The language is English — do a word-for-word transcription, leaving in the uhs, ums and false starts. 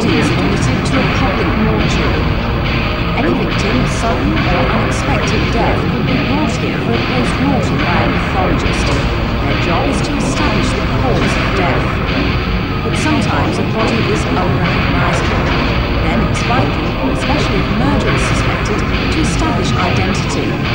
body is admitted to a public mortuary. Any victim of sudden or unexpected death could be brought here for a post-mortem by a pathologist. Their job is to establish the cause of death. But sometimes a body is unrecognizable. Then it's vital, especially if murder is suspected, to establish identity.